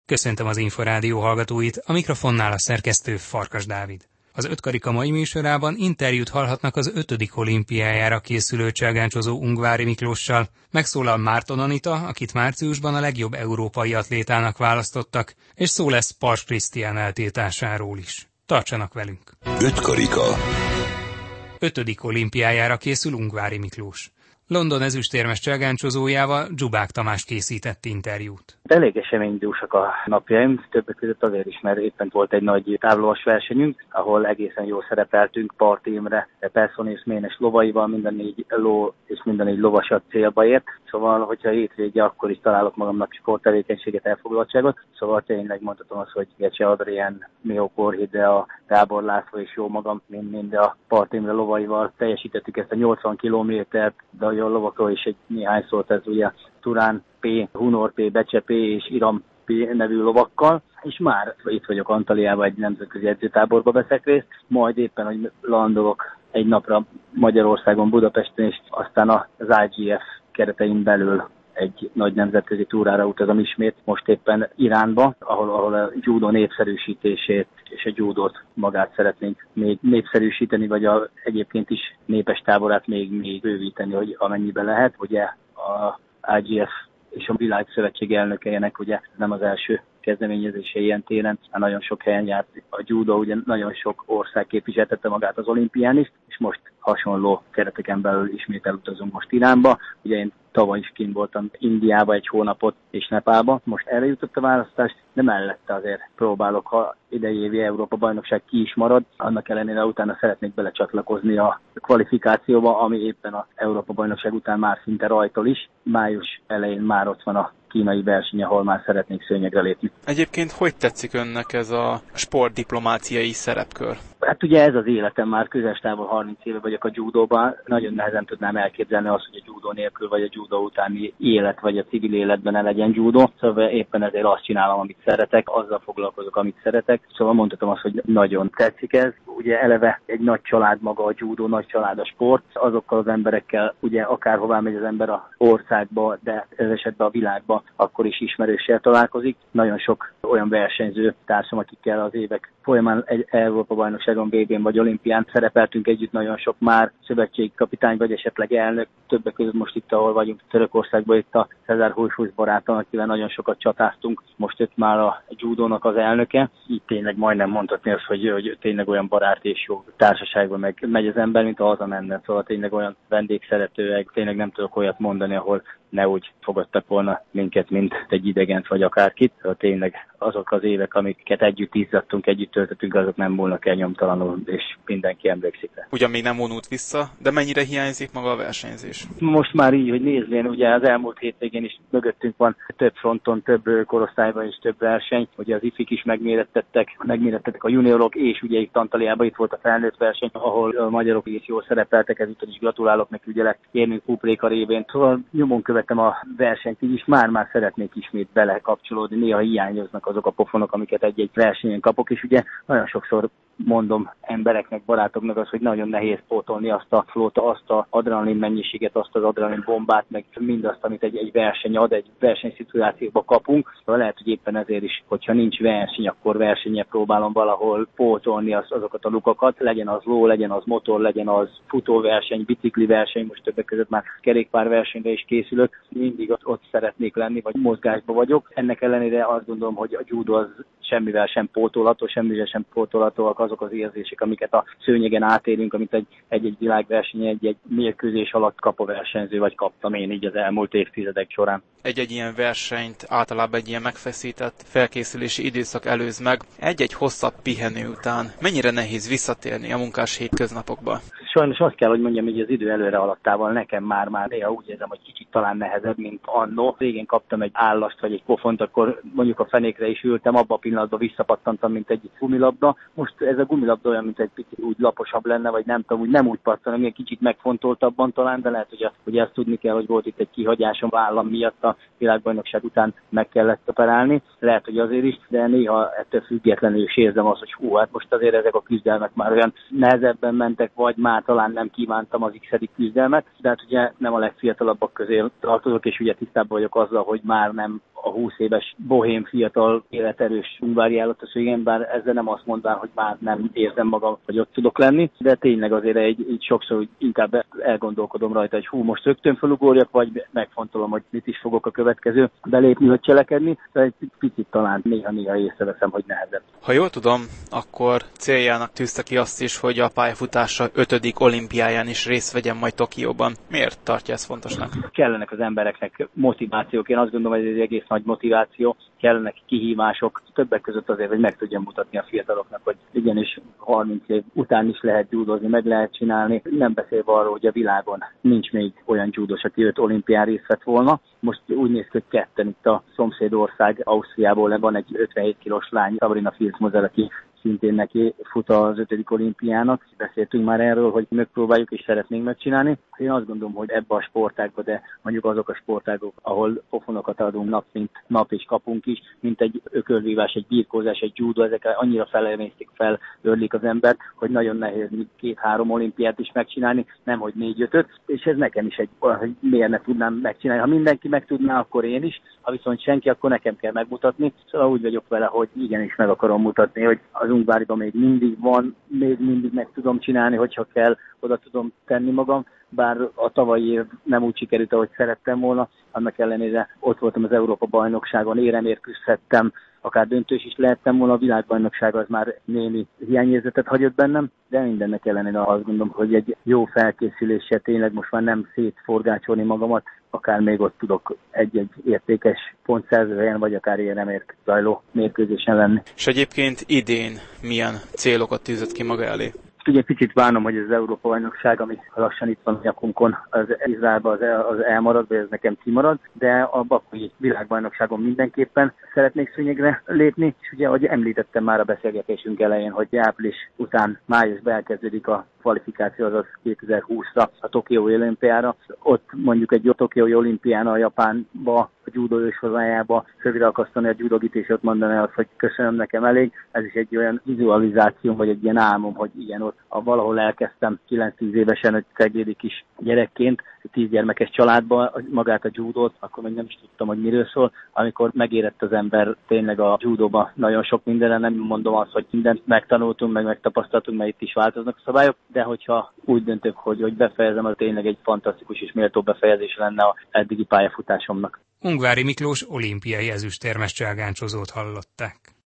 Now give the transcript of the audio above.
Köszöntöm az Inforádió hallgatóit, a mikrofonnál a szerkesztő Farkas Dávid. Az Ötkarika mai műsorában interjút hallhatnak az 5. olimpiájára készülő cselgáncsozó Ungvári Miklóssal. Megszólal Márton Anita, akit márciusban a legjobb európai atlétának választottak, és szó lesz Pars Krisztián eltiltásáról is. Tartsanak velünk! Ötkarika. 5. olimpiájára készül Ungvári Miklós. London ezüstérmes cselgáncsozójával Dzsubák Tamás készített interjút. Elég eseménydúsak a napjaim, többek között azért is, mert éppen volt egy nagy távlovas versenyünk, ahol egészen jól szerepeltünk Parti Imre, Persson és Ménes lovaival, minden 4 ló és minden 4 lovasat célba ért. Szóval, hogyha hétvége, akkor is találok magamnak sporttevékenységet, elfoglaltságot. Szóval tényleg mondhatom azt, hogy Gecse Adrián, Mió Korhide, a Gábor László és jó magam, mind a Parti Imre lovaival teljesítettük ezt a 80 kilométert, de a lovakról is egy néhány szót, ez ugye Turán P, Hunor P, Becse P és Iram P nevű lovakkal, és már itt vagyok Antaliában, egy nemzetközi edzőtáborba veszek részt, majd éppen, hogy landolok egy napra Magyarországon, Budapesten, és aztán az IGF keretein belül egy nagy nemzetközi túrára utazom ismét, most éppen Iránba, ahol a judó népszerűsítését és a judót magát szeretnénk még népszerűsíteni, vagy egyébként is népes táborát még bővíteni, hogy amennyiben lehet. Ugye a IGF és a Világszövetség elnökeinek ugye nem az első kezdeményezése ilyen téren, már nagyon sok helyen járt a judó, ugye nagyon sok ország képviseltette magát az olimpián is, és most hasonló kereteken belül ismét elutazunk most Iránba. Ugye én tavaly is kint voltam Indiába egy hónapot és Nepálba, most erre jutott a választás, de mellette azért próbálok, ha idei évi Európa-bajnokság ki is marad, annak ellenére utána szeretnék belecsatlakozni a kvalifikációba, ami éppen az Európa-bajnokság után már szinte rajtol is. Május elején már ott van a kínai verseny, ahol már szeretnék szőnyegre lépni. Egyébként hogy tetszik önnek ez a sportdiplomáciai szerepkör? Hát ugye ez az életem, már közestávol 30 éve vagyok a judóban, nagyon nehezen tudnám elképzelni azt, hogy a judó nélkül, vagy a judó utáni élet, vagy a civil életben ne legyen judó. Szóval éppen ezért azt csinálom, amit szeretek, azzal foglalkozok, amit szeretek. Szóval mondhatom azt, hogy nagyon tetszik ez. Ugye eleve egy nagy család maga a judó, nagy család a sport. Azokkal az emberekkel, ugye akárhová megy az ember a országba, de ez esetben a világba, akkor is ismerőssel találkozik. Nagyon sok olyan versenyző társam, akikkel az évek folyamán egy Európa-bajnokságon, VB-n vagy olimpián szerepeltünk együtt, nagyon sok már szövetségi kapitány, vagy esetleg elnök. Többek között most itt, ahol vagyunk, Törökországban, itt a Cezár Hújfúsz barátom, akivel nagyon sokat csatáztunk. Most itt már a judónak az elnöke. Így tényleg majdnem mondhatni azt, hogy tényleg olyan barát és jó társaságban meg megy az ember, mint ha hazamenne. Szóval tényleg olyan vendégszeretőek, tényleg nem tudok olyat mondani, ahol ne úgy fogadtak volna minket, mint egy idegent vagy akárkit. Szóval tényleg azok az évek, amiket együtt izzadtunk, együtt töltöttünk, azok nem múlnak el nyomtalanul, és mindenki emlékszik rá. Ugyan még nem vonult vissza, de mennyire hiányzik maga a versenyzés? Most már így, hogy nézvén, ugye az elmúlt hétvégén is mögöttünk van több fronton, több korosztályban is több verseny. Ugye az ifik is megmérettettek a juniorok, és ugye itt Antaliában itt volt a felnőtt verseny, ahol a magyarok is jól szerepeltek, ezúttal is gratulálok nekik, ugye Érmünk Pupréka révén. Szóval nyomon követem a versenyt, így is már szeretnék ismét belekapcsolódni, néha hiányoznak azok a pofonok, amiket egy-egy versenyen kapok, és ugye nagyon sokszor mondom embereknek, barátoknak az, hogy nagyon nehéz pótolni azt a flóta, azt az adrenalin mennyiséget, azt az adrenalin bombát, meg mindazt, amit egy verseny ad, egy versenyszituációba kapunk. Szóval lehet, hogy éppen ezért is, hogyha nincs verseny, akkor versenye próbálom valahol pótolni azokat a lukakat, legyen az ló, legyen az motor, legyen az futóverseny, bicikliverseny, most többek között már kerékpárversenyre is készülök, mindig ott szeretnék lenni, vagy mozgásba vagyok. Ennek ellenére azt gondolom, hogy a judo az semmivel sem pótolhatóak azok az érzések, amiket a szőnyegen átélünk, amit egy világverseny, egy mérkőzés alatt kap a versenyző, vagy kaptam én így az elmúlt évtizedek során. Egy ilyen versenyt általában egy ilyen megfeszített felkészülési időszak előz meg. Egy hosszabb pihenő után mennyire nehéz visszatérni a munkás hétköznapokba? Sajnos azt kell, hogy mondjam, hogy az idő előre alattával nekem már néha úgy érzem, hogy kicsit talán nehezebb, mint annó. Régén kaptam egy állast vagy egy pofont, akkor mondjuk a fenékre is ültem, abban a pillanatban visszapattantam, mint egy gumilabda. Most ez a gumilabda olyan, mint egy picit úgy laposabb lenne, vagy nem tudom, úgy nem úgy pattan, ami egy kicsit megfontoltabban talán, de lehet, hogy ezt tudni kell, hogy volt itt egy kihagyásom vállam miatt a világbajnokság után meg kellett operálni. Lehet, hogy azért is, de néha ettől függetlenül is érzem azt, hogy hát most azért ezek a küzdelmek már olyan nehezebben mentek, vagy már talán nem kívántam az x-edik küzdelmet, de hát ugye nem a legfiatalabbak közé tartozok, és ugye tisztában vagyok azzal, hogy már nem a 20 éves bohém fiatal életerős ungvári állatos, igen, bár ezzel nem azt mondván, hogy már nem érzem magam, hogy ott tudok lenni, de tényleg azért így sokszor úgy inkább elgondolkodom rajta, hogy most rögtön felugorjak, vagy megfontolom, hogy mit is fogok a következő belépni, hogy cselekedni, de egy picit talán néha észreveszem, hogy nehezebb. Ha jól tudom, akkor céljának tűzte ki azt is, hogy a pályafutása 5. olimpiáján is részt vegyen majd Tokióban. Miért tartja ezt fontosnak? Kellenek az embereknek motivációk, én azt gondolom, hogy ez egy egész nagy motiváció, kellenek kihívások, többek között azért, hogy meg tudjam mutatni a fiataloknak, hogy igenis 30 év után is lehet júdozni, meg lehet csinálni, nem beszélve arról, hogy a világon nincs még olyan júdos, aki 5 olimpián részt vett volna. Most úgy néz ki, hogy ketten itt a szomszédország Ausztriából van egy 57 kilós lány, Sabrina Filzmoser, aki szintén neki fut az 5. olimpiának. Beszéltünk már erről, hogy megpróbáljuk és szeretnénk megcsinálni. Én azt gondolom, hogy ebbe a sportágba, de mondjuk azok a sportágok, ahol pofonokat adunk nap, mint nap és kapunk is, mint egy ökölvívás, egy birkózás, egy judo, ezek annyira felörlik az embert, hogy nagyon nehéz 2-3 olimpiát is megcsinálni, nem hogy 4-5-öt, és ez nekem is hogy miért ne tudnám megcsinálni. Ha mindenki meg tudná, akkor én is, ha viszont senki, akkor nekem kell megmutatni. Szóval úgy vagyok vele, hogy igenis meg akarom mutatni, hogy az Ungváriban még mindig van, még mindig meg tudom csinálni, hogyha kell, oda tudom tenni magam, bár a tavalyi év nem úgy sikerült, ahogy szerettem volna, annak ellenére ott voltam az Európa-bajnokságon, éremért küzdhettem, akár döntős is lehettem volna, a világbajnokság az már némi hiányérzetet hagyott bennem, de mindennek ellenére azt gondolom, hogy egy jó felkészüléssel tényleg most már nem szétforgácsolni magamat, akár még ott tudok egy-egy értékes pontszerzőhelyen, vagy akár éremért zajló mérkőzésen lenni. És egyébként idén milyen célokat tűzött ki maga elé? Ugye picit várom, hogy az Európa-bajnokság, ami lassan itt van a nyakunkon, az Izraelben az elmarad, vagy ez nekem kimarad, de a bakui világbajnokságon mindenképpen szeretnék szőnyegre lépni, és ugye, ahogy említettem már a beszélgetésünk elején, hogy április után májusban elkezdődik a kvalifikáció, azaz 2020-ra a Tokiói olimpiára. Ott mondjuk egy Tokiói olimpián a Japánba, a judó őshazájába szögre akasztani a judogit, és ott mondani azt, hogy köszönöm, nekem elég. Ez is egy olyan vizualizáció, vagy egy ilyen álmom, hogy igen, ott valahol elkezdtem 9-10 évesen, egy ceglédi kis gyerekként, 10 gyermekes családba magát a judót, akkor még nem is tudtam, hogy miről szól. Amikor megérett az ember tényleg a judóba nagyon sok mindenre, nem mondom azt, hogy mindent megtanultunk, meg megtapasztaltunk, mert itt is változnak a szabályok, de hogyha úgy döntök, hogy befejezem, az tényleg egy fantasztikus és méltó befejezés lenne az eddigi pályafutásomnak. Ungvári Miklós olimpiai ezüstérmes cselgáncsozót hallották.